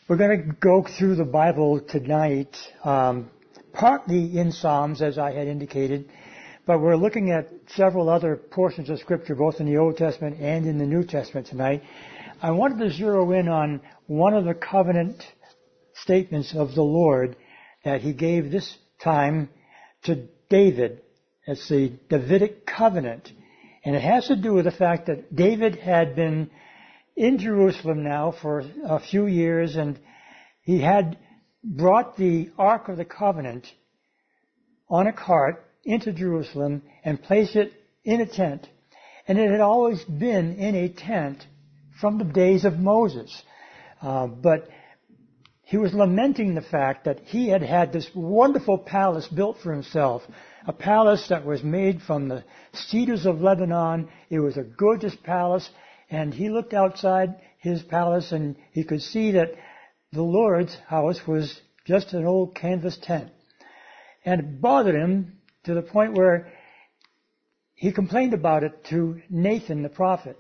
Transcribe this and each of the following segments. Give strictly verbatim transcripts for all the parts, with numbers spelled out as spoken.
We're going to go through the Bible tonight, um, partly in Psalms, as I had indicated, but we're looking at several other portions of Scripture, both in the Old Testament and in the New Testament tonight. I wanted to zero in on one of the covenant statements of the Lord that He gave this time to David. It's the Davidic covenant. And it has to do with the fact that David had been in Jerusalem now for a few years, and he had brought the Ark of the Covenant on a cart into Jerusalem and placed it in a tent. And it had always been in a tent from the days of Moses. Uh, but he was lamenting the fact that he had had this wonderful palace built for himself, a palace that was made from the cedars of Lebanon. It was a gorgeous palace. And he looked outside his palace and he could see that the Lord's house was just an old canvas tent. And it bothered him to the point where he complained about it to Nathan the prophet.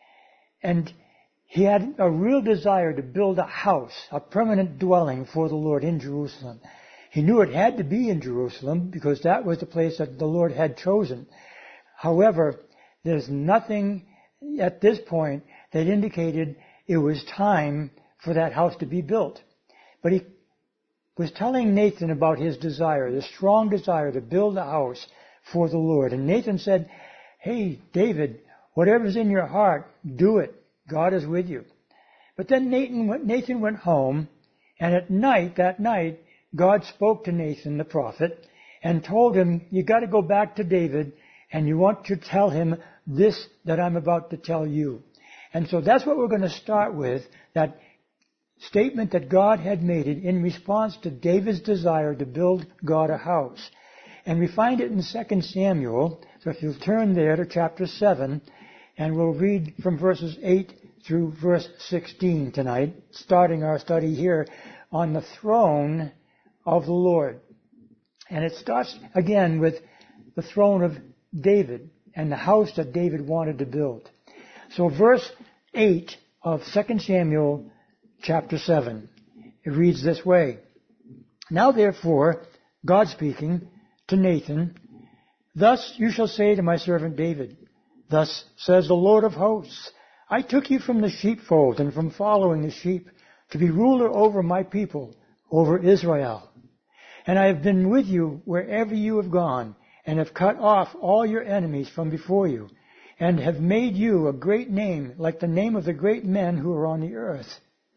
And he had a real desire to build a house, a permanent dwelling for the Lord in Jerusalem. He knew it had to be in Jerusalem because that was the place that the Lord had chosen. However, there's nothing at this point that indicated it was time for that house to be built. But he was telling Nathan about his desire, the strong desire to build a house for the Lord. And Nathan said, "Hey, David, whatever's in your heart, do it. God is with you." But then Nathan, Nathan went home, and at night, that night, God spoke to Nathan the prophet and told him, "You got to go back to David, and you want to tell him this that I'm about to tell you." And so that's what we're going to start with, that statement that God had made it in response to David's desire to build God a house. And we find it in Second Samuel. So if you'll turn there to chapter seven, and we'll read from verses eight through verse sixteen tonight, starting our study here on the throne of the Lord. And it starts again with the throne of David and the house that David wanted to build. So verse eight of Second Samuel chapter seven, it reads this way. "Now therefore, God speaking to Nathan, thus you shall say to my servant David, thus says the Lord of hosts, I took you from the sheepfold and from following the sheep to be ruler over my people, over Israel. And I have been with you wherever you have gone, and have cut off all your enemies from before you, and have made you a great name, like the name of the great men who are on the earth.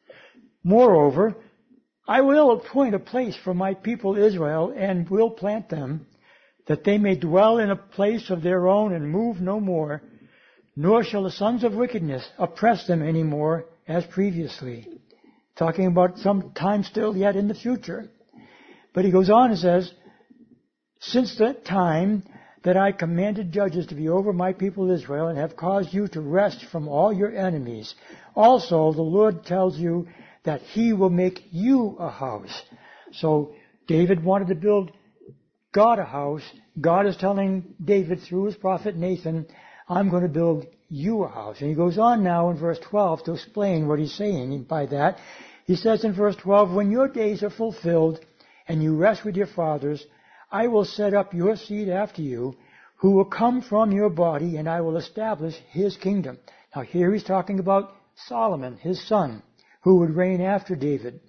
Moreover, I will appoint a place for my people Israel, and will plant them, that they may dwell in a place of their own and move no more, nor shall the sons of wickedness oppress them any more as previously." Talking about some time still yet in the future. But he goes on and says, "Since that time that I commanded judges to be over my people Israel, and have caused you to rest from all your enemies, also the Lord tells you that He will make you a house." So David wanted to build God a house. God is telling David through his prophet Nathan, "I'm going to build you a house." And he goes on now in verse twelve to explain what he's saying by that. He says in verse twelve, "When your days are fulfilled and you rest with your fathers, I will set up your seed after you, who will come from your body, and I will establish his kingdom." Now here he's talking about Solomon, his son, who would reign after David.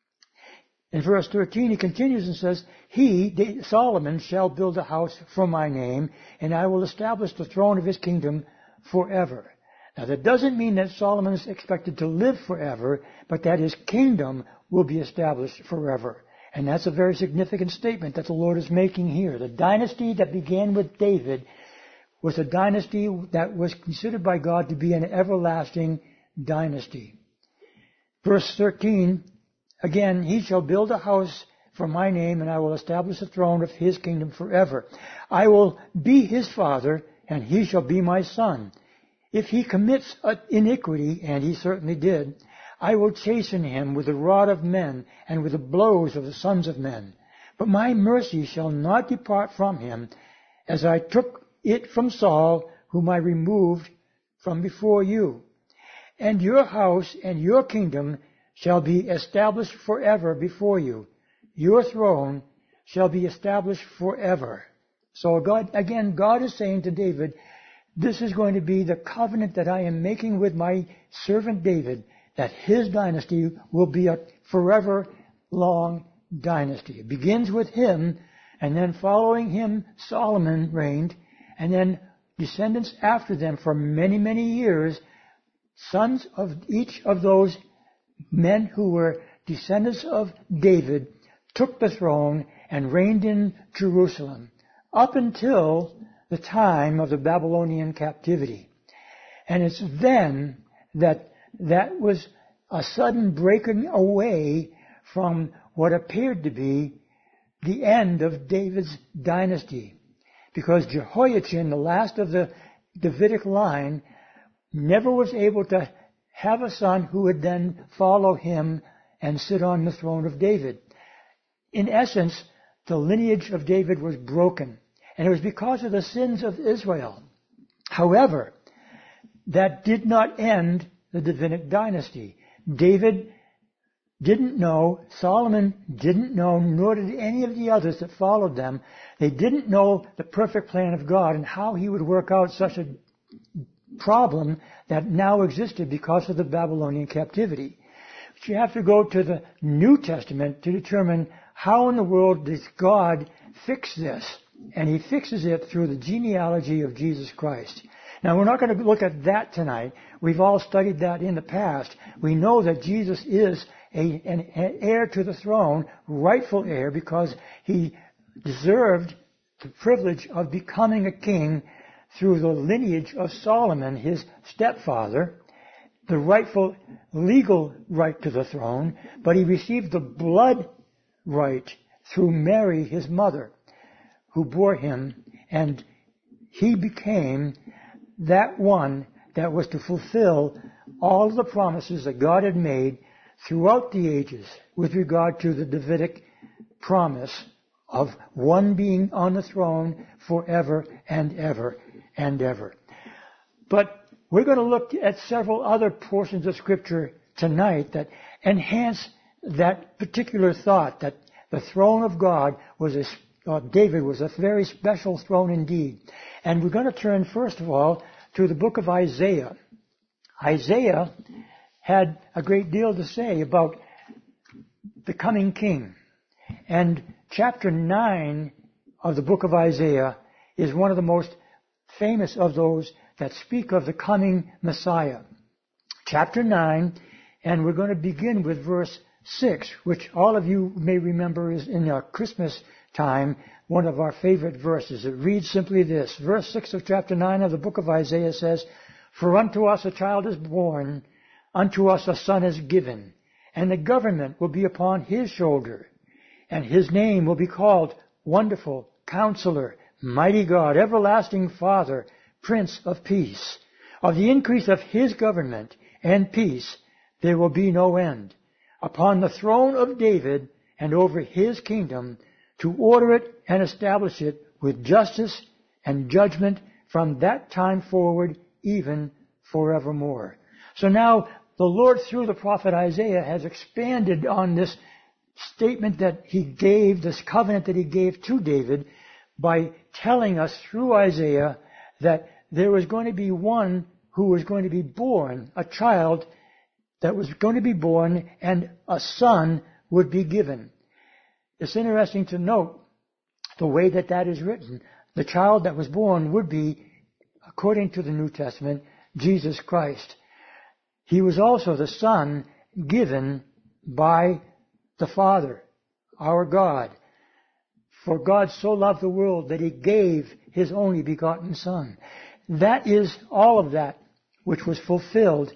In verse thirteen, he continues and says, "He, Solomon, shall build a house for my name, and I will establish the throne of his kingdom forever." Now that doesn't mean that Solomon is expected to live forever, but that his kingdom will be established forever. And that's a very significant statement that the Lord is making here. The dynasty that began with David was a dynasty that was considered by God to be an everlasting dynasty. Verse thirteen, again, "He shall build a house for my name, and I will establish the throne of his kingdom forever. I will be his father, and he shall be my son. If he commits iniquity," and he certainly did, "I will chasten him with the rod of men and with the blows of the sons of men. But my mercy shall not depart from him, as I took it from Saul, whom I removed from before you. And your house and your kingdom shall be established forever before you. Your throne shall be established forever. So God, again, God is saying to David, this is going to be the covenant that I am making with my servant David, that his dynasty will be a forever long dynasty. It begins with him, and then following him, Solomon reigned, and then descendants after them for many, many years, sons of each of those men who were descendants of David took the throne and reigned in Jerusalem up until the time of the Babylonian captivity. And it's then that that was a sudden breaking away from what appeared to be the end of David's dynasty. Because Jehoiachin, the last of the Davidic line, never was able to have a son who would then follow him and sit on the throne of David. In essence, the lineage of David was broken. And it was because of the sins of Israel. However, that did not end the Davidic dynasty. David didn't know, Solomon didn't know, nor did any of the others that followed them. They didn't know the perfect plan of God and how he would work out such a problem that now existed because of the Babylonian captivity. But you have to go to the New Testament to determine how in the world does God fix this. And he fixes it through the genealogy of Jesus Christ. Now, we're not going to look at that tonight. We've all studied that in the past. We know that Jesus is a, an, an heir to the throne, rightful heir, because he deserved the privilege of becoming a king through the lineage of Solomon, his stepfather, the rightful legal right to the throne, but he received the blood right through Mary, his mother, who bore him, and he became that one that was to fulfill all of the promises that God had made throughout the ages with regard to the Davidic promise of one being on the throne forever and ever and ever. But we're going to look at several other portions of Scripture tonight that enhance that particular thought, that the throne of God was a Uh, David was a very special throne indeed. And we're going to turn, first of all, to the book of Isaiah. Isaiah had a great deal to say about the coming king. And chapter nine of the book of Isaiah is one of the most famous of those that speak of the coming Messiah. Chapter nine, and we're going to begin with verse six, which all of you may remember is in our Christmas time, one of our favorite verses. It reads simply this. Verse six of chapter nine of the book of Isaiah says, "For unto us a child is born, unto us a son is given, and the government will be upon his shoulder, and his name will be called Wonderful, Counselor, Mighty God, Everlasting Father, Prince of Peace. Of the increase of his government and peace there will be no end, upon the throne of David and over his kingdom, to order it and establish it with justice and judgment from that time forward, even forevermore." So now the Lord, through the prophet Isaiah, has expanded on this statement that he gave, this covenant that he gave to David, by telling us through Isaiah that there was going to be one who was going to be born, a child that was going to be born, and a son would be given. It's interesting to note the way that that is written. The child that was born would be, according to the New Testament, Jesus Christ. He was also the son given by the Father, our God. For God so loved the world that he gave his only begotten Son. That is all of that which was fulfilled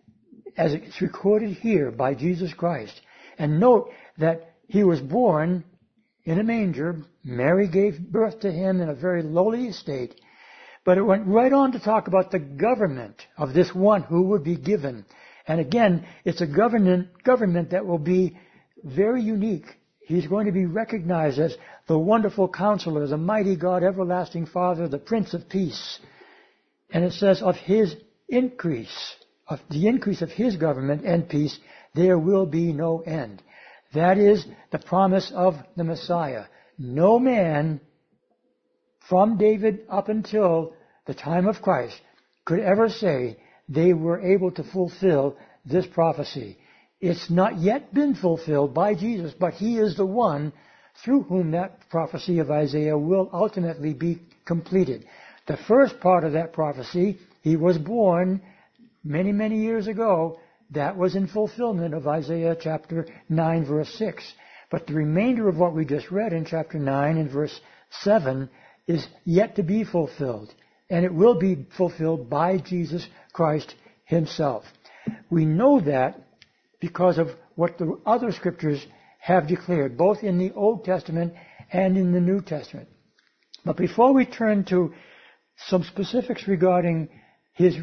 as it's recorded here by Jesus Christ. And note that he was born in a manger. Mary gave birth to him in a very lowly estate. But it went right on to talk about the government of this one who would be given. And again, it's a government, government that will be very unique. He's going to be recognized as the Wonderful Counselor, the Mighty God, Everlasting Father, the Prince of Peace. And it says of his increase, of the increase of his government and peace, there will be no end. That is the promise of the Messiah. No man from David up until the time of Christ could ever say they were able to fulfill this prophecy. It's not yet been fulfilled by Jesus, but He is the one through whom that prophecy of Isaiah will ultimately be completed. The first part of that prophecy, He was born many, many years ago. That was in fulfillment of Isaiah chapter nine, verse six. But the remainder of what we just read in chapter nine and verse seven is yet to be fulfilled. And it will be fulfilled by Jesus Christ Himself. We know that because of what the other scriptures have declared, both in the Old Testament and in the New Testament. But before we turn to some specifics regarding His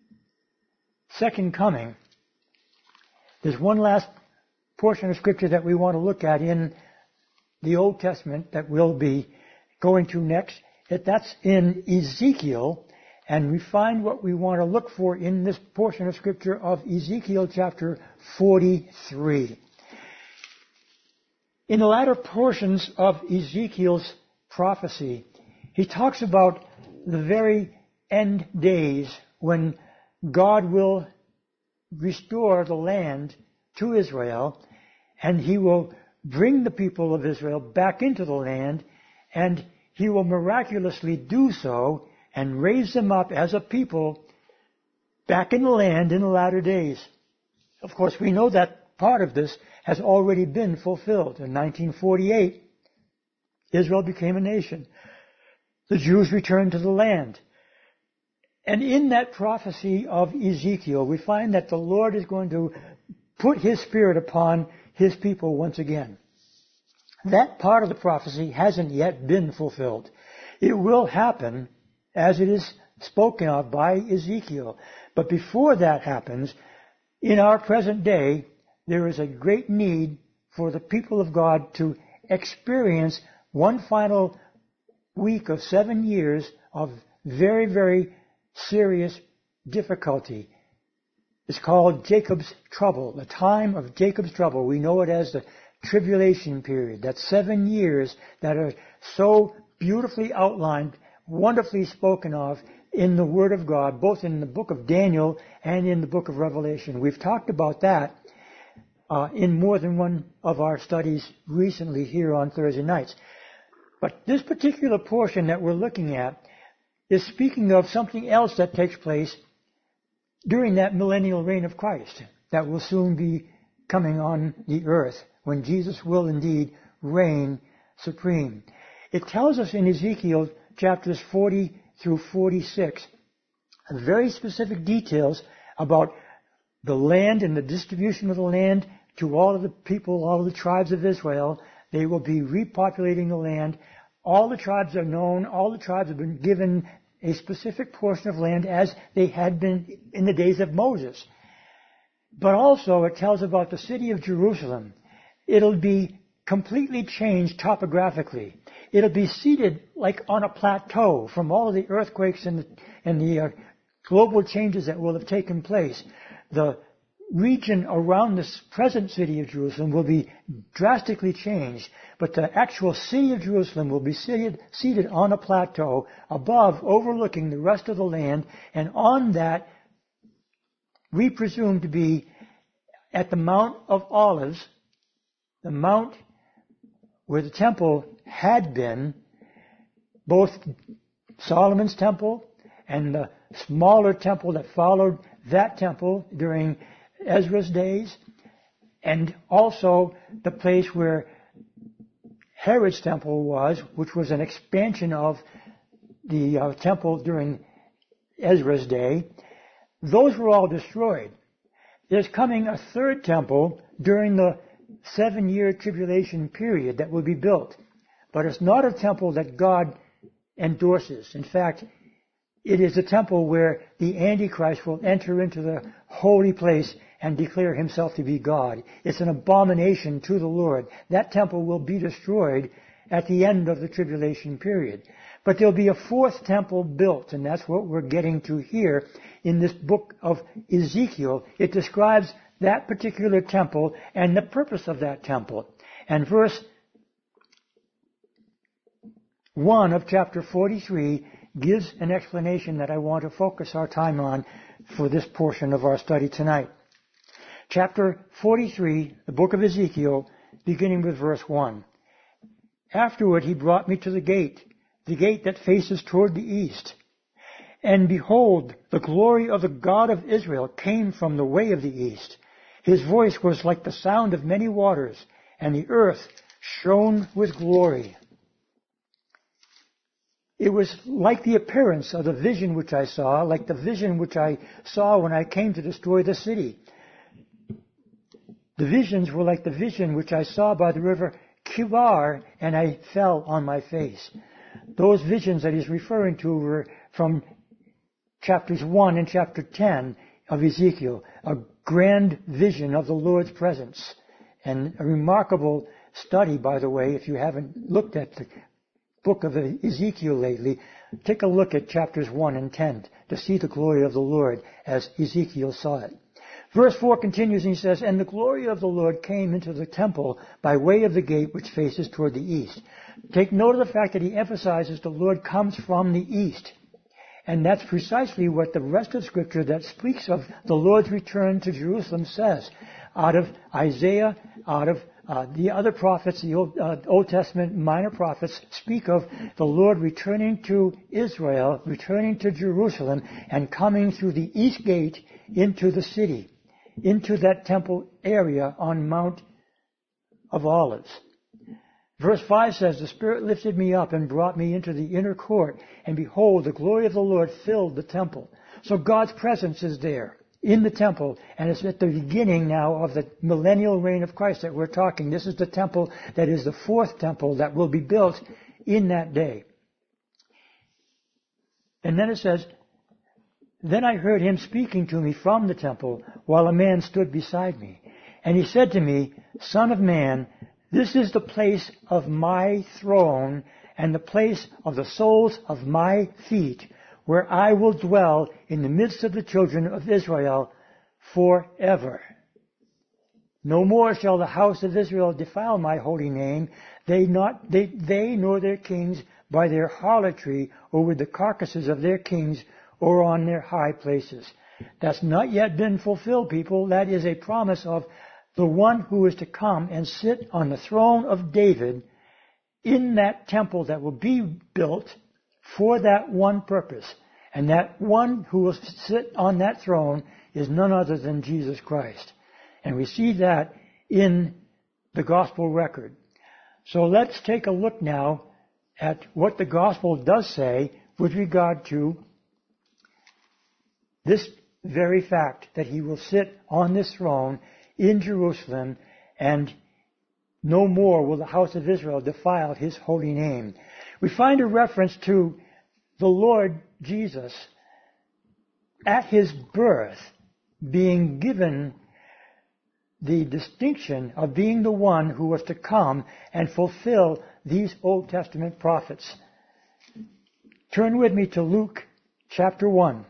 second coming, there's one last portion of Scripture that we want to look at in the Old Testament that we'll be going to next. That's in Ezekiel, and we find what we want to look for in this portion of Scripture of Ezekiel chapter forty-three. In the latter portions of Ezekiel's prophecy, he talks about the very end days when God will restore the land to Israel, and He will bring the people of Israel back into the land, and He will miraculously do so and raise them up as a people back in the land in the latter days. Of course, we know that part of this has already been fulfilled. In nineteen forty-eight, Israel became a nation. The Jews returned to the land. And in that prophecy of Ezekiel, we find that the Lord is going to put His Spirit upon His people once again. That part of the prophecy hasn't yet been fulfilled. It will happen as it is spoken of by Ezekiel. But before that happens, in our present day, there is a great need for the people of God to experience one final week of seven years of very, very serious difficulty. It's called Jacob's trouble, the time of Jacob's trouble. We know it as the tribulation period. That's seven years that are so beautifully outlined, wonderfully spoken of in the Word of God, both in the book of Daniel and in the book of Revelation. We've talked about that uh, in more than one of our studies recently here on Thursday nights. But this particular portion that we're looking at is speaking of something else that takes place during that millennial reign of Christ that will soon be coming on the earth when Jesus will indeed reign supreme. It tells us in Ezekiel chapters forty through forty-six very specific details about the land and the distribution of the land to all of the people, all of the tribes of Israel. They will be repopulating the land. All the tribes are known. All the tribes have been given a specific portion of land as they had been in the days of Moses. But also it tells about the city of Jerusalem. It'll be completely changed topographically. It'll be seated like on a plateau from all of the earthquakes and the, and the uh, global changes that will have taken place. The region around this present city of Jerusalem will be drastically changed, but the actual city of Jerusalem will be seated, seated on a plateau above, overlooking the rest of the land, and on that we presume to be at the Mount of Olives, the mount where the temple had been, both Solomon's temple and the smaller temple that followed that temple during Ezra's days, and also the place where Herod's temple was, which was an expansion of the uh, temple during Ezra's day. Those were all destroyed. There's coming a third temple during the seven-year tribulation period that will be built. But it's not a temple that God endorses. In fact, it is a temple where the Antichrist will enter into the holy place and declare himself to be God. It's an abomination to the Lord. That temple will be destroyed at the end of the tribulation period. But there'll be a fourth temple built, and that's what we're getting to here in this book of Ezekiel. It describes that particular temple and the purpose of that temple. And verse one of chapter forty-three gives an explanation that I want to focus our time on for this portion of our study tonight. Chapter forty-three, the book of Ezekiel, beginning with verse one. Afterward he brought me to the gate, the gate that faces toward the east. And behold, the glory of the God of Israel came from the way of the east. His voice was like the sound of many waters, and the earth shone with glory. It was like the appearance of the vision which I saw, like the vision which I saw when I came to destroy the city. The visions were like the vision which I saw by the river Kibar, and I fell on my face. Those visions that he's referring to were from chapters one and chapter ten of Ezekiel, a grand vision of the Lord's presence. And a remarkable study, by the way, if you haven't looked at the book of Ezekiel lately, take a look at chapters one and ten to see the glory of the Lord as Ezekiel saw it. Verse four continues and he says, And the glory of the Lord came into the temple by way of the gate which faces toward the east. Take note of the fact that he emphasizes the Lord comes from the east. And that's precisely what the rest of Scripture that speaks of the Lord's return to Jerusalem says. Out of Isaiah, out of uh, the other prophets, the Old, uh, Old Testament minor prophets speak of the Lord returning to Israel, returning to Jerusalem, and coming through the east gate into the city, into that temple area on Mount of Olives. Verse five says, The Spirit lifted me up and brought me into the inner court, and behold, the glory of the Lord filled the temple. So God's presence is there in the temple, and it's at the beginning now of the millennial reign of Christ that we're talking. This is the temple that is the fourth temple that will be built in that day. And then it says, Then I heard him speaking to me from the temple, while a man stood beside me. And he said to me, Son of man, this is the place of my throne and the place of the soles of my feet, where I will dwell in the midst of the children of Israel forever. No more shall the house of Israel defile my holy name, they not they, they nor their kings by their harlotry or with the carcasses of their kings or on their high places. That's not yet been fulfilled, people. That is a promise of the one who is to come and sit on the throne of David in that temple that will be built for that one purpose. And that one who will sit on that throne is none other than Jesus Christ. And we see that in the gospel record. So let's take a look now at what the gospel does say with regard to this very fact that he will sit on this throne in Jerusalem, and no more will the house of Israel defile his holy name. We find a reference to the Lord Jesus at his birth being given the distinction of being the one who was to come and fulfill these Old Testament prophets. Turn with me to Luke chapter one.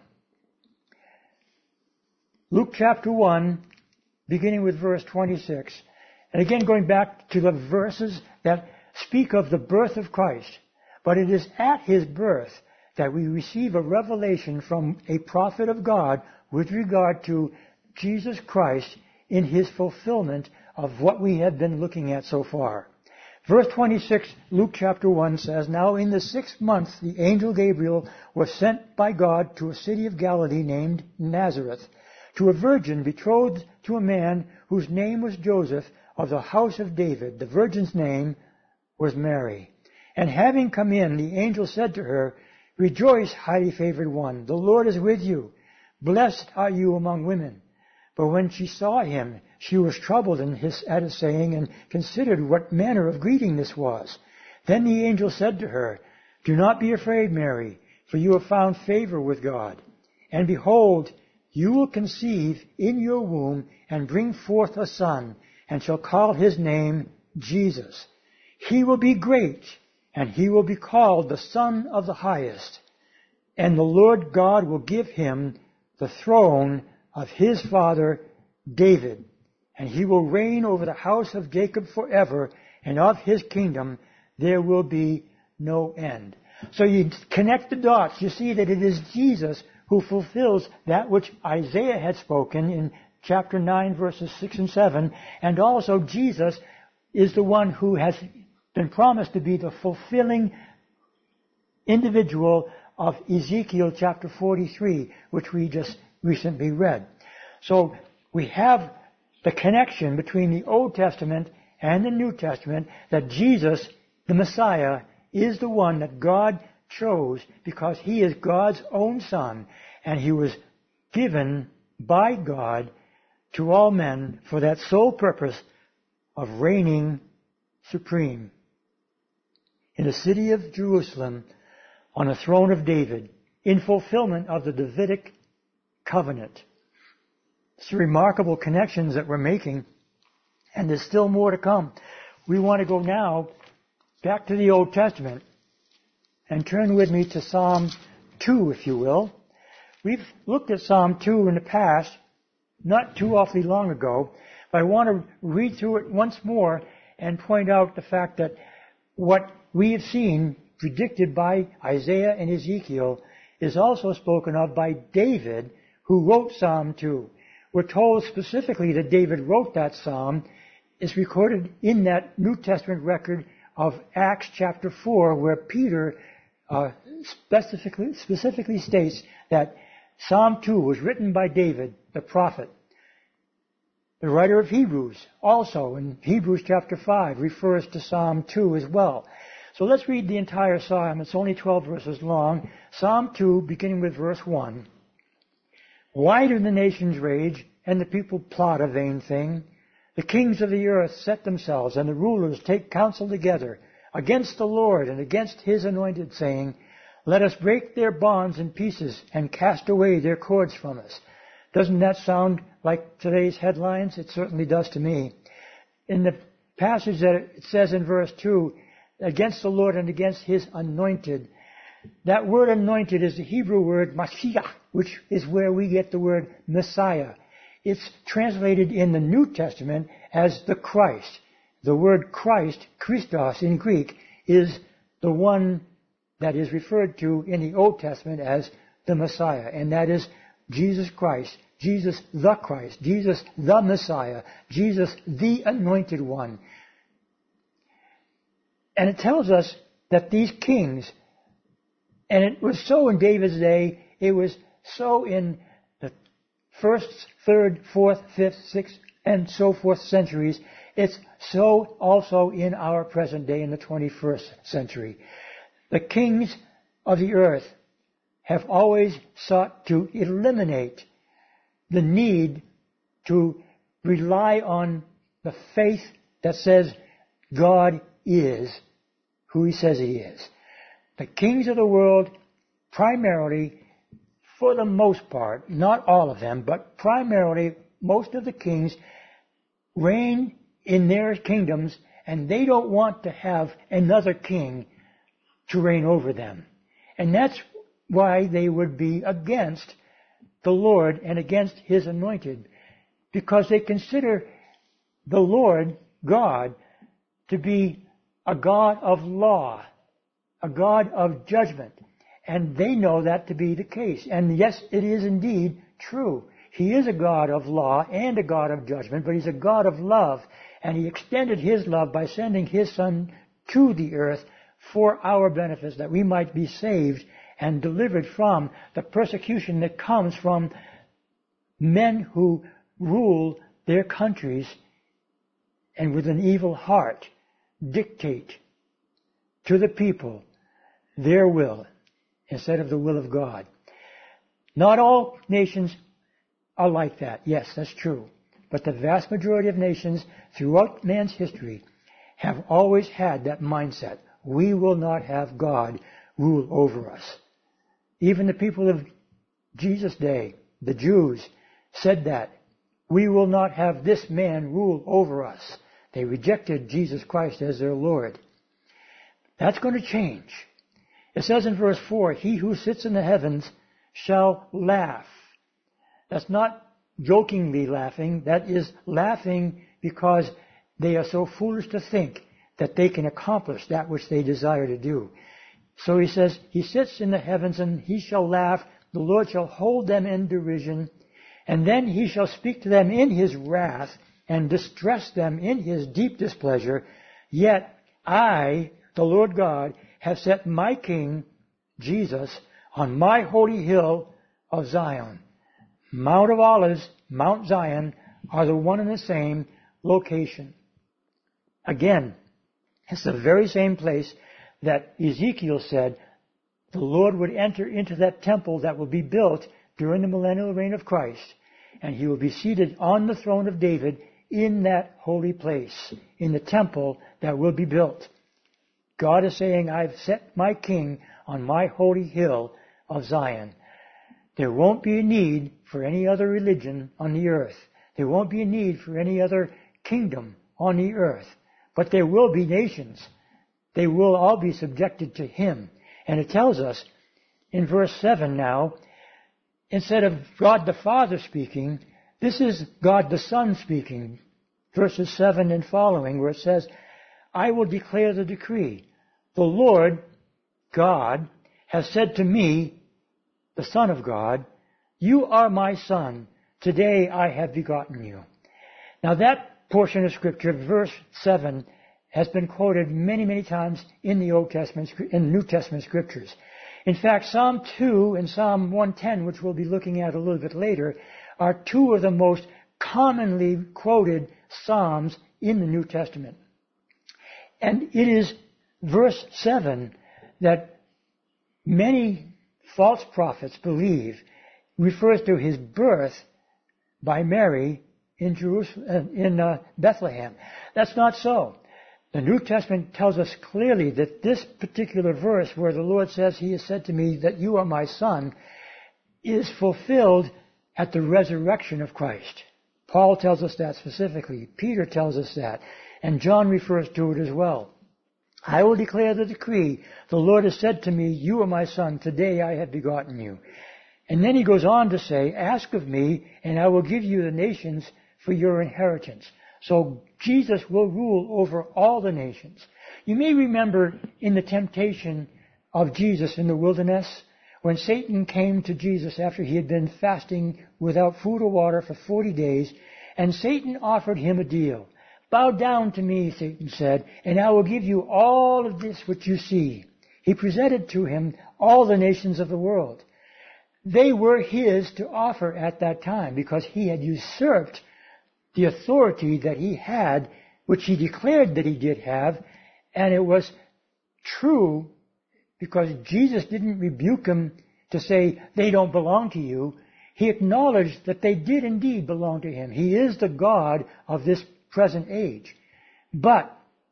Luke chapter one, beginning with verse twenty-six. And again, going back to the verses that speak of the birth of Christ. But it is at his birth that we receive a revelation from a prophet of God with regard to Jesus Christ in his fulfillment of what we have been looking at so far. Verse twenty-six, Luke chapter one says, Now in the sixth month the angel Gabriel was sent by God to a city of Galilee named Nazareth, to a virgin betrothed to a man whose name was Joseph of the house of David. The virgin's name was Mary. And having come in, the angel said to her, Rejoice, highly favored one, the Lord is with you. Blessed are you among women. But when she saw him, she was troubled in his, at his saying, and considered what manner of greeting this was. Then the angel said to her, Do not be afraid, Mary, for you have found favor with God. And behold, you will conceive in your womb and bring forth a son, and shall call his name Jesus. He will be great, and he will be called the Son of the Highest. And the Lord God will give him the throne of his father David, and he will reign over the house of Jacob forever, and of his kingdom there will be no end. So you connect the dots. You see that it is Jesus who fulfills that which Isaiah had spoken in chapter nine, verses six and seven, and also Jesus is the one who has been promised to be the fulfilling individual of Ezekiel chapter forty-three, which we just recently read. So we have the connection between the Old Testament and the New Testament, that Jesus, the Messiah, is the one that God chose because he is God's own Son, and he was given by God to all men for that sole purpose of reigning supreme in the city of Jerusalem on the throne of David in fulfillment of the Davidic covenant. It's remarkable connections that we're making, and there's still more to come. We want to go now back to the Old Testament and turn with me to Psalm two, if you will. We've looked at Psalm two in the past, not too awfully long ago, but I want to read through it once more and point out the fact that what we have seen predicted by Isaiah and Ezekiel is also spoken of by David, who wrote Psalm two. We're told specifically that David wrote that psalm. It's recorded in that New Testament record of Acts chapter four, where Peter uh, specifically, specifically states that Psalm two was written by David, the prophet. The writer of Hebrews also, in Hebrews chapter five, refers to Psalm two as well. So let's read the entire psalm. It's only twelve verses long. Psalm two, beginning with verse one. Why do the nations rage, and the people plot a vain thing? The kings of the earth set themselves, and the rulers take counsel together against the Lord and against his anointed, saying, let us break their bonds in pieces and cast away their cords from us. Doesn't that sound like today's headlines? It certainly does to me. In the passage that it says in verse two, against the Lord and against his anointed, that word anointed is the Hebrew word Mashiach, which is where we get the word Messiah. It's translated in the New Testament as the Christ. The word Christ, Christos in Greek, is the one that is referred to in the Old Testament as the Messiah. And that is Jesus Christ, Jesus the Christ, Jesus the Messiah, Jesus the Anointed One. And it tells us that these kings, and it was so in David's day, it was so in the first, third, fourth, fifth, sixth, and so forth centuries. It's so also in our present day in the twenty-first century. The kings of the earth have always sought to eliminate the need to rely on the faith that says God is who he says he is. The kings of the world primarily, for the most part, not all of them, but primarily most of the kings reign in their kingdoms, and they don't want to have another king to reign over them. And that's why they would be against the Lord and against his anointed, because they consider the Lord, God, to be a God of law, a God of judgment. And they know that to be the case. And yes, it is indeed true. He is a God of law and a God of judgment, but he's a God of love. And he extended his love by sending his Son to the earth for our benefits, that we might be saved and delivered from the persecution that comes from men who rule their countries and with an evil heart dictate to the people their will instead of the will of God. Not all nations are like that. Yes, that's true. But the vast majority of nations throughout man's history have always had that mindset. We will not have God rule over us. Even the people of Jesus' day, the Jews, said that. We will not have this man rule over us. They rejected Jesus Christ as their Lord. That's going to change. It says in verse four, he who sits in the heavens shall laugh. That's not jokingly laughing. That is laughing because they are so foolish to think that they can accomplish that which they desire to do. So he says, he sits in the heavens and he shall laugh. The Lord shall hold them in derision. And then he shall speak to them in his wrath and distress them in his deep displeasure. Yet I, the Lord God, have set my King, Jesus, on my holy hill of Zion. Mount of Olives, Mount Zion are the one and the same location. Again, it's the very same place that Ezekiel said the Lord would enter into that temple that will be built during the millennial reign of Christ, and he will be seated on the throne of David in that holy place, in the temple that will be built. God is saying, I've set my King on my holy hill of Zion. There won't be a need for any other religion on the earth. There won't be a need for any other kingdom on the earth. But there will be nations. They will all be subjected to him. And it tells us in verse seven now, instead of God the Father speaking, this is God the Son speaking. Verses seven and following, where it says, I will declare the decree. The Lord, God, has said to me, the Son of God, you are my Son. Today I have begotten you. Now that portion of Scripture, verse seven, has been quoted many, many times in the Old Testament, in the New Testament Scriptures. In fact, Psalm two and Psalm one ten, which we'll be looking at a little bit later, are two of the most commonly quoted Psalms in the New Testament. And it is verse seven that many false prophets believe refers to his birth by Mary in Jerusalem, in uh, Bethlehem. That's not so. The New Testament tells us clearly that this particular verse where the Lord says, he has said to me that you are my Son, is fulfilled at the resurrection of Christ. Paul tells us that specifically. Peter tells us that. And John refers to it as well. I will declare the decree. The Lord has said to me, you are my Son. Today I have begotten you. And then he goes on to say, ask of me, and I will give you the nations for your inheritance. So Jesus will rule over all the nations. You may remember in the temptation of Jesus in the wilderness, when Satan came to Jesus after he had been fasting without food or water for forty days, and Satan offered him a deal. Bow down to me, Satan said, and I will give you all of this which you see. He presented to him all the nations of the world. They were his to offer at that time because he had usurped the authority that he had, which he declared that he did have, and it was true because Jesus didn't rebuke him to say, they don't belong to you. He acknowledged that they did indeed belong to him. He is the God of this present age. But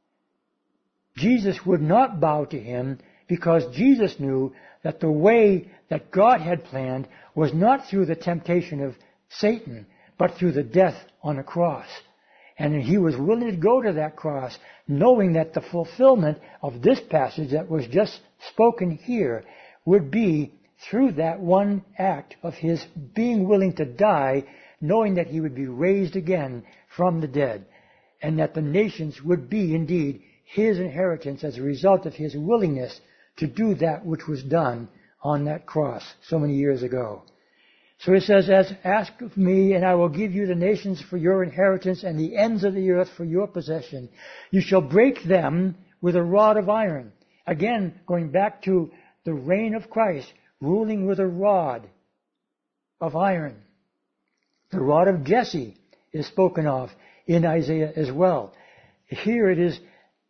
Jesus would not bow to him because Jesus knew that the way that God had planned was not through the temptation of Satan, but through the death on a cross. And he was willing to go to that cross, knowing that the fulfillment of this passage that was just spoken here would be through that one act of his being willing to die, knowing that he would be raised again from the dead, and that the nations would be indeed his inheritance as a result of his willingness to do that which was done on that cross so many years ago. So he says, as ask of me, and I will give you the nations for your inheritance and the ends of the earth for your possession. You shall break them with a rod of iron. Again, going back to the reign of Christ, ruling with a rod of iron. The rod of Jesse is spoken of in Isaiah as well. Here it is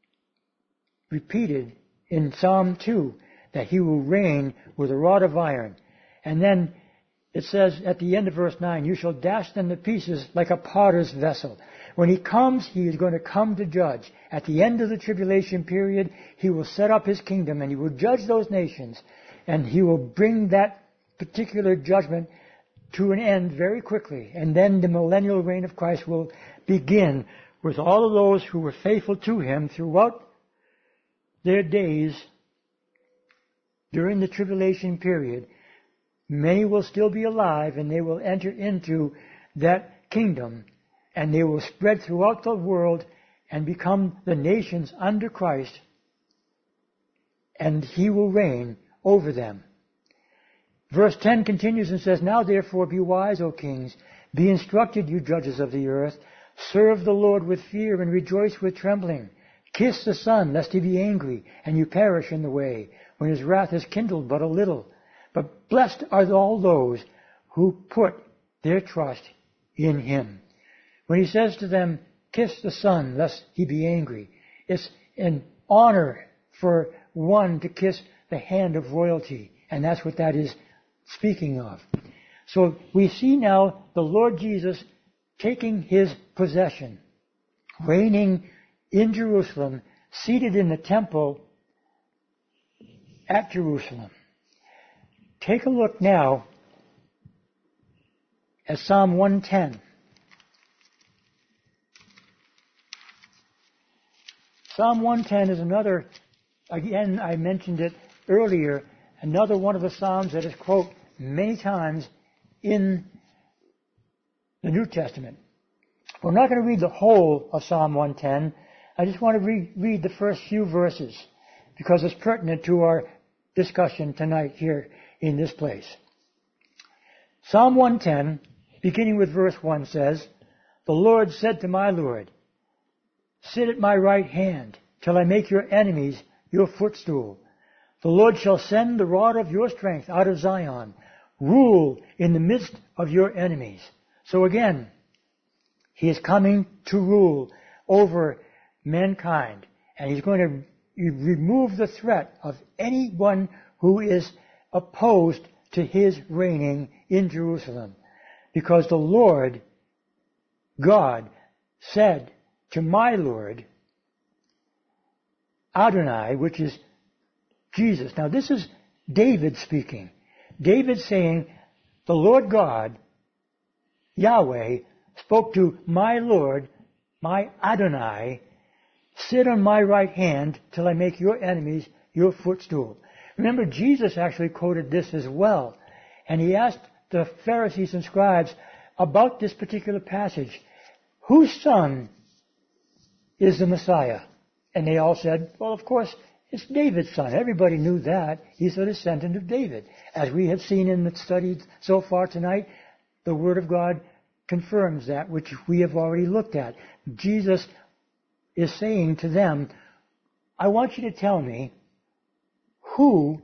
repeated in Psalm two that he will reign with a rod of iron. And then it says at the end of verse nine, you shall dash them to pieces like a potter's vessel. When he comes, he is going to come to judge. At the end of the tribulation period, he will set up his kingdom and he will judge those nations. And he will bring that particular judgment to an end very quickly. And then the millennial reign of Christ will begin with all of those who were faithful to him throughout their days during the tribulation period. Many will still be alive and they will enter into that kingdom, and they will spread throughout the world and become the nations under Christ, and He will reign over them. Verse ten continues and says, Now therefore be wise, O kings, be instructed, you judges of the earth, serve the Lord with fear and rejoice with trembling. Kiss the Son, lest He be angry, and you perish in the way, when His wrath is kindled but a little. But blessed are all those who put their trust in Him. When He says to them, kiss the Son, lest He be angry, it's an honor for one to kiss the hand of royalty, and that's what that is speaking of. So we see now the Lord Jesus taking His possession, reigning in Jerusalem, seated in the temple at Jerusalem. Take a look now at Psalm one ten. Psalm one ten is another, again, I mentioned it earlier, another one of the Psalms that is quoted many times in the New Testament. We're not going to read the whole of Psalm one ten. I just want to re- read the first few verses because it's pertinent to our discussion tonight here in this place. Psalm one ten, beginning with verse one, says, The Lord said to my Lord, Sit at my right hand till I make your enemies your footstool. The Lord shall send the rod of your strength out of Zion. Rule in the midst of your enemies. So again, He is coming to rule over mankind. And He's going to remove the threat of anyone who is opposed to His reigning in Jerusalem. Because the Lord, God, said to my Lord, Adonai, which is Jesus. Now this is David speaking. David saying, the Lord God, Yahweh, spoke to my Lord, my Adonai, sit on my right hand till I make your enemies your footstool. Remember, Jesus actually quoted this as well. And He asked the Pharisees and scribes about this particular passage, whose son is the Messiah? And they all said, well, of course, it's David's son. Everybody knew that. He's a descendant of David. As we have seen in the study so far tonight, the Word of God confirms that, which we have already looked at. Jesus is saying to them, I want you to tell me, who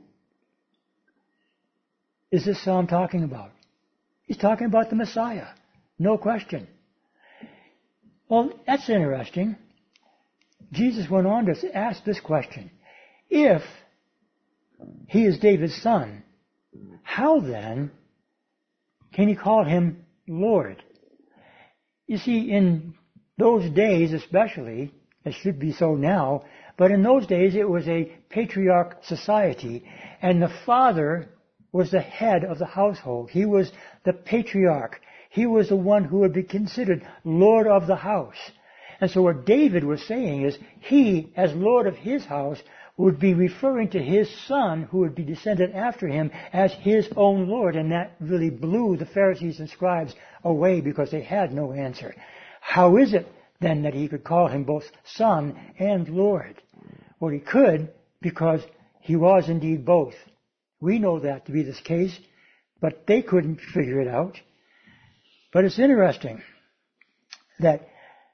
is this psalm talking about? He's talking about the Messiah. No question. Well, that's interesting. Jesus went on to ask this question. If He is David's son, how then can He call Him Lord? You see, in those days especially, it should be so now, but in those days it was a patriarch society, and the father was the head of the household. He was the patriarch. He was the one who would be considered Lord of the house. And so what David was saying is, he, as Lord of his house, would be referring to his son, who would be descended after him, as his own Lord. And that really blew the Pharisees and scribes away because they had no answer. How is it then that he could call him both son and Lord? Well, he could because he was indeed both. We know that to be this case, but they couldn't figure it out. But it's interesting that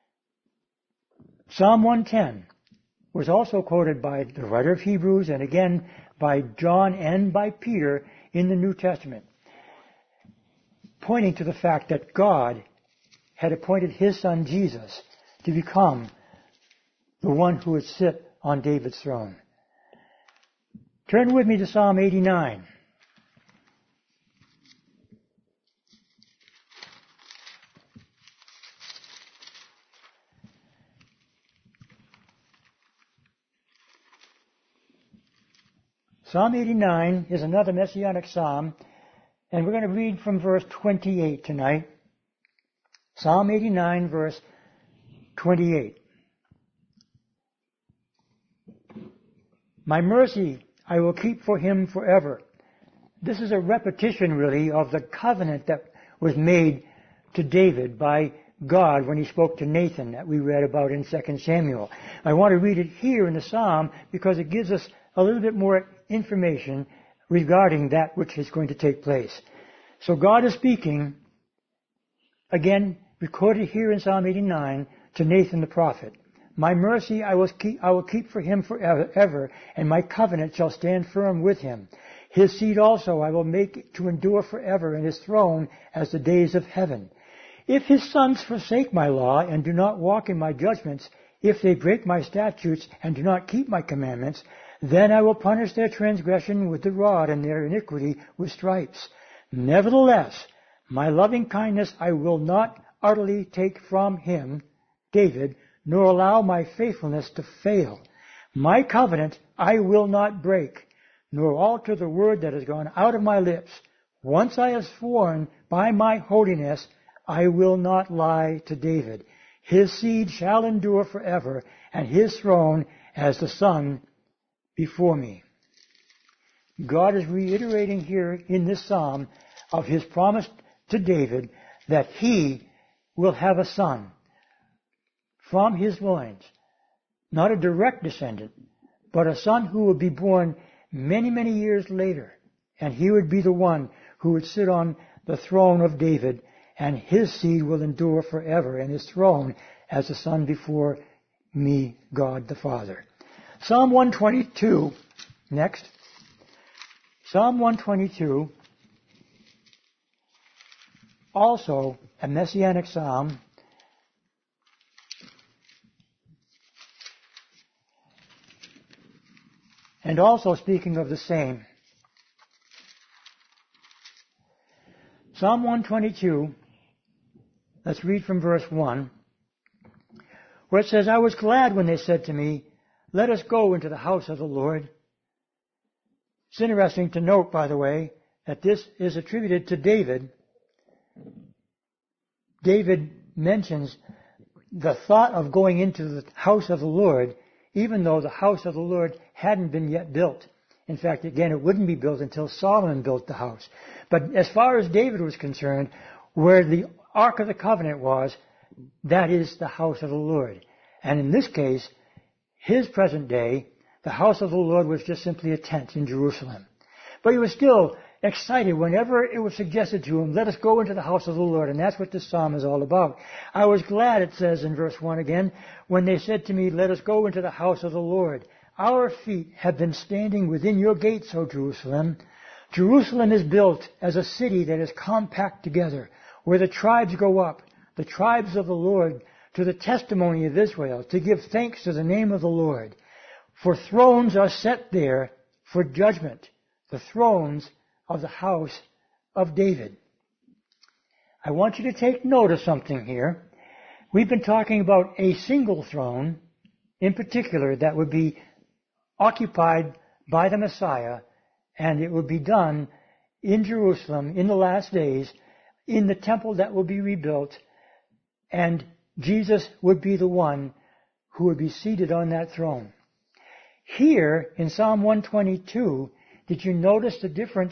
Psalm one ten was also quoted by the writer of Hebrews and again by John and by Peter in the New Testament, pointing to the fact that God had appointed His Son Jesus to become the one who would sit on David's throne. Turn with me to Psalm eighty-nine. Psalm eighty-nine is another messianic psalm, and we're going to read from verse twenty-eight tonight. Psalm eighty-nine, verse twenty-eight. My mercy I will keep for him forever. This is a repetition, really, of the covenant that was made to David by God when he spoke to Nathan that we read about in Second Samuel. I want to read it here in the Psalm because it gives us a little bit more information regarding that which is going to take place. So God is speaking, again, recorded here in Psalm eighty-nine, to Nathan the prophet. My mercy I will keep, I will keep for him forever, and my covenant shall stand firm with him. His seed also I will make to endure forever, and his throne as the days of heaven. If his sons forsake my law and do not walk in my judgments, if they break my statutes and do not keep my commandments, then I will punish their transgression with the rod and their iniquity with stripes. Nevertheless, my loving kindness I will not utterly take from him, David, nor allow my faithfulness to fail. My covenant I will not break, nor alter the word that has gone out of my lips. Once I have sworn by my holiness, I will not lie to David. His seed shall endure forever, and his throne as the sun before me. God is reiterating here in this psalm of his promise to David that he will have a son from his loins, not a direct descendant, but a son who would be born many, many years later, and he would be the one who would sit on the throne of David, and his seed will endure forever, and his throne as the son before me, God the Father. Psalm one twenty-two, next. Psalm one twenty-two, also a messianic psalm, and also speaking of the same. Psalm one twenty-two, let's read from verse one, where it says, I was glad when they said to me, let us go into the house of the Lord. It's interesting to note, by the way, that this is attributed to David. David mentions the thought of going into the house of the Lord, even though the house of the Lord hadn't been yet built. In fact, again, it wouldn't be built until Solomon built the house. But as far as David was concerned, where the Ark of the Covenant was, that is the house of the Lord. And in this case, his present day, the house of the Lord was just simply a tent in Jerusalem. But he was still excited whenever it was suggested to him, let us go into the house of the Lord. And that's what this psalm is all about. I was glad, it says in verse one again, when they said to me, let us go into the house of the Lord. Our feet have been standing within your gates, O Jerusalem. Jerusalem is built as a city that is compact together, where the tribes go up, the tribes of the Lord, to the testimony of Israel, to give thanks to the name of the Lord. For thrones are set there for judgment, the thrones of the house of David. I want you to take note of something here. We've been talking about a single throne, in particular, that would be occupied by the Messiah, and it would be done in Jerusalem in the last days, in the temple that will be rebuilt, and Jesus would be the one who would be seated on that throne. Here, in Psalm one twenty-two, did you notice the difference?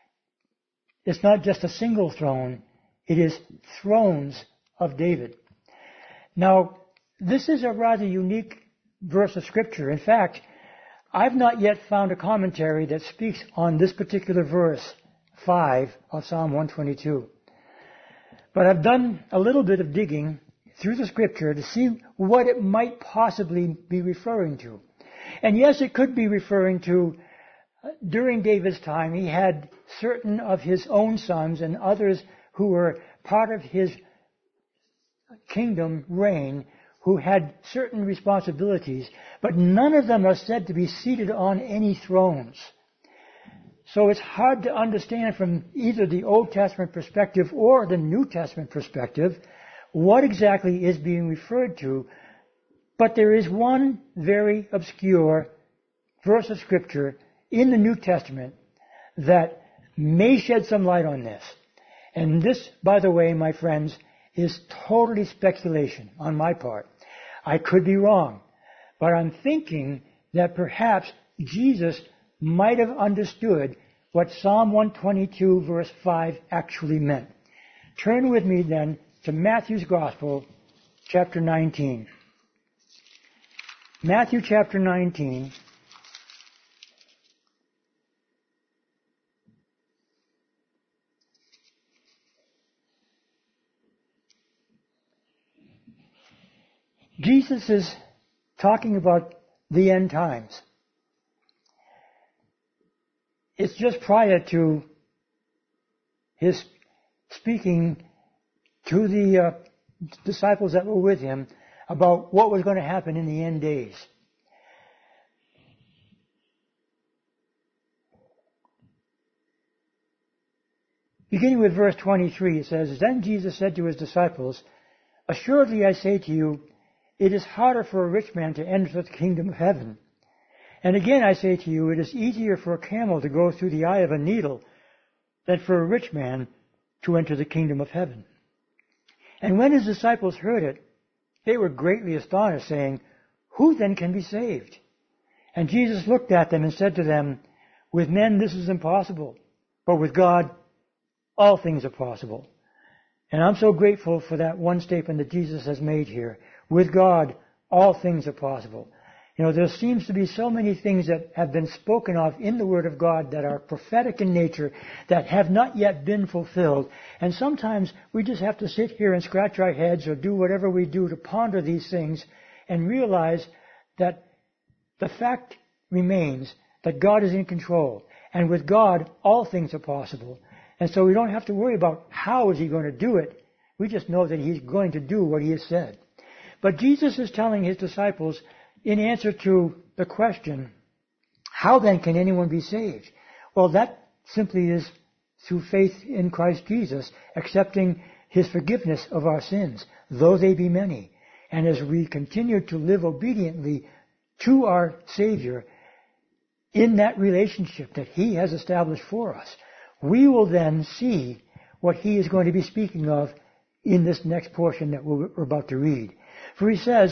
It's not just a single throne, it is thrones of David. Now, this is a rather unique verse of Scripture. In fact, I've not yet found a commentary that speaks on this particular verse, five of Psalm one twenty-two. But I've done a little bit of digging through the Scripture to see what it might possibly be referring to. And yes, it could be referring to, uh, during David's time, he had certain of his own sons and others who were part of his kingdom reign who had certain responsibilities, but none of them are said to be seated on any thrones. So it's hard to understand from either the Old Testament perspective or the New Testament perspective what exactly is being referred to. But there is one very obscure verse of Scripture in the New Testament that may shed some light on this. And this, by the way, my friends, is totally speculation on my part. I could be wrong, but I'm thinking that perhaps Jesus might have understood what Psalm one twenty-two verse five actually meant. turn with me then to Matthew's Gospel, chapter nineteen. Matthew chapter nineteen. Jesus is talking about the end times. It's just prior to his speaking to the uh, disciples that were with him about what was going to happen in the end days. Beginning with verse twenty-three, it says, Then Jesus said to his disciples, Assuredly I say to you, it is harder for a rich man to enter the kingdom of heaven. And again I say to you, it is easier for a camel to go through the eye of a needle than for a rich man to enter the kingdom of heaven. And when his disciples heard it, they were greatly astonished, saying, Who then can be saved? And Jesus looked at them and said to them, With men this is impossible, but with God all things are possible. And I'm so grateful for that one statement that Jesus has made here. With God, all things are possible. You know, there seems to be so many things that have been spoken of in the Word of God that are prophetic in nature that have not yet been fulfilled. And sometimes we just have to sit here and scratch our heads or do whatever we do to ponder these things and realize that the fact remains that God is in control. And with God, all things are possible. And so we don't have to worry about how is He going to do it. We just know that He's going to do what He has said. But Jesus is telling His disciples, in answer to the question, how then can anyone be saved? Well, that simply is through faith in Christ Jesus, accepting His forgiveness of our sins, though they be many. And as we continue to live obediently to our Savior in that relationship that He has established for us, we will then see what He is going to be speaking of in this next portion that we're about to read. For He says,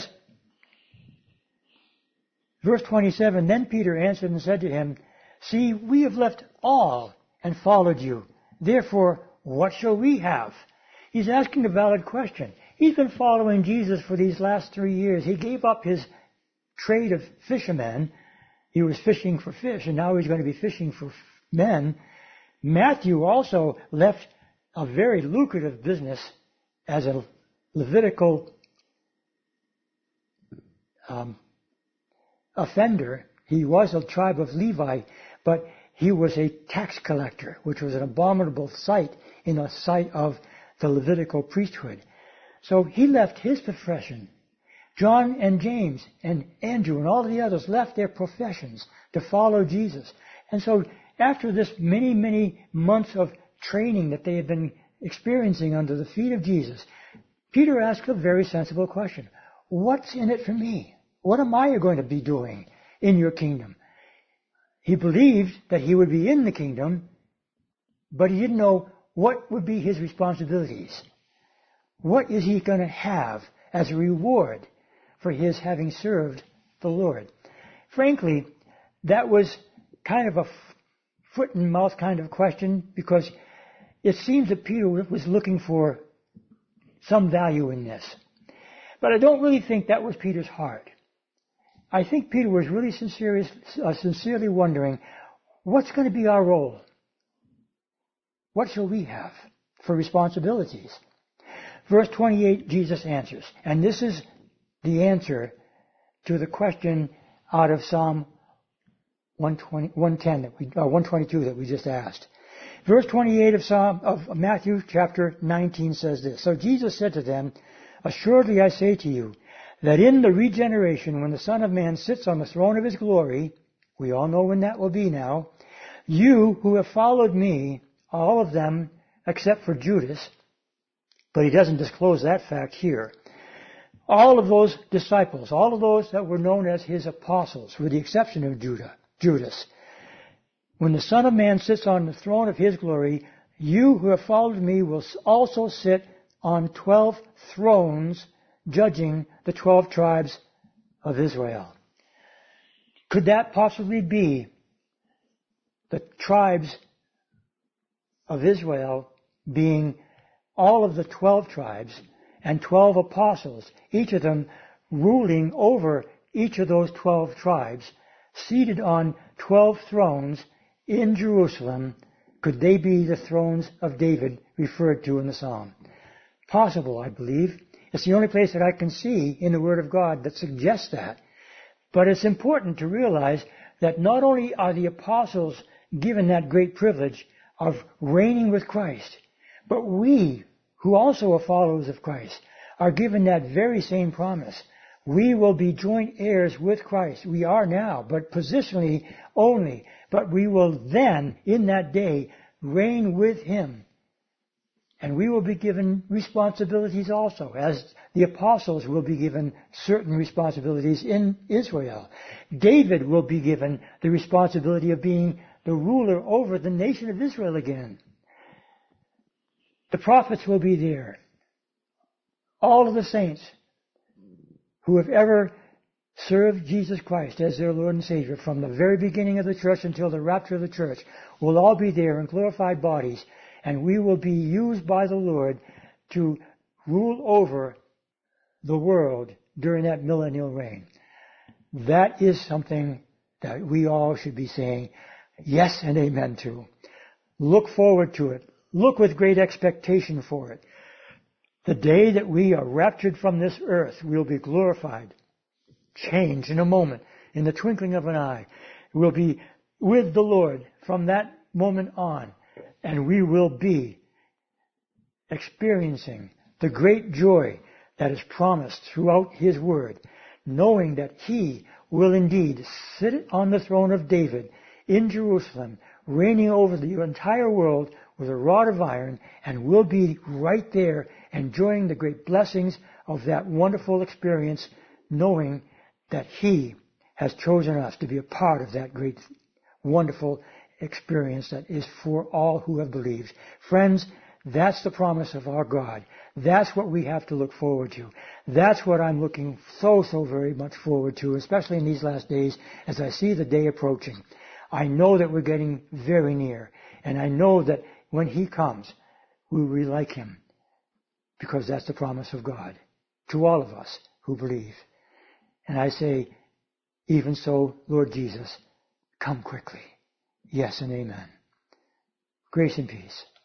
verse twenty-seven, Then Peter answered and said to Him, See, we have left all and followed you. Therefore, what shall we have? He's asking a valid question. He's been following Jesus for these last three years. He gave up his trade of fisherman. He was fishing for fish, and now he's going to be fishing for men. Matthew also left a very lucrative business as a Levitical um, offender. He was a tribe of Levi, but he was a tax collector, which was an abominable sight in the sight of the Levitical priesthood. So he left his profession. John and James and Andrew and all the others left their professions to follow Jesus. And so after this many, many months of training that they had been experiencing under the feet of Jesus, Peter asked a very sensible question. What's in it for me? What am I going to be doing in your kingdom? He believed that he would be in the kingdom, but he didn't know what would be his responsibilities. What is he going to have as a reward for his having served the Lord? Frankly, that was kind of a foot and mouth kind of question, because it seems that Peter was looking for some value in this. But I don't really think that was Peter's heart. I think Peter was really sincerely, uh, sincerely wondering, what's going to be our role? What shall we have for responsibilities? Verse twenty-eight, Jesus answers. And this is the answer to the question out of Psalm one twenty, one ten that we, uh, one twenty-two that we just asked. Verse twenty-eight of Psalm of Matthew chapter nineteen says this. So Jesus said to them, Assuredly I say to you, that in the regeneration, when the Son of Man sits on the throne of His glory, we all know when that will be now, you who have followed me, all of them except for Judas, but he doesn't disclose that fact here, all of those disciples, all of those that were known as His apostles, with the exception of Judah, Judas, when the Son of Man sits on the throne of His glory, you who have followed me will also sit on twelve thrones, judging the twelve tribes of Israel. Could that possibly be the tribes of Israel being all of the twelve tribes and twelve apostles, each of them ruling over each of those twelve tribes, seated on twelve thrones in Jerusalem, could they be the thrones of David referred to in the psalm? Possible, I believe. It's the only place that I can see in the Word of God that suggests that. But it's important to realize that not only are the apostles given that great privilege of reigning with Christ, but we, who also are followers of Christ, are given that very same promise. We will be joint heirs with Christ. We are now, but positionally only. But we will then, in that day, reign with Him. And we will be given responsibilities also, as the apostles will be given certain responsibilities in Israel. David will be given the responsibility of being the ruler over the nation of Israel again. The prophets will be there. All of the saints who have ever served Jesus Christ as their Lord and Savior from the very beginning of the church until the rapture of the church will all be there in glorified bodies, and we will be used by the Lord to rule over the world during that millennial reign. That is something that we all should be saying yes and amen to. Look forward to it. Look with great expectation for it. The day that we are raptured from this earth, we'll be glorified, changed in a moment, in the twinkling of an eye. We'll be with the Lord from that moment on, and we will be experiencing the great joy that is promised throughout His Word, knowing that He will indeed sit on the throne of David in Jerusalem, reigning over the entire world with a rod of iron, and we'll be right there enjoying the great blessings of that wonderful experience, knowing that He has chosen us to be a part of that great, wonderful experience that is for all who have believed. Friends, that's the promise of our God. That's what we have to look forward to. That's what I'm looking so, so very much forward to, especially in these last days as I see the day approaching. I know that we're getting very near, and I know that when He comes, we will be like Him, because that's the promise of God to all of us who believe. And I say, even so, Lord Jesus, come quickly. Yes and amen. Grace and peace.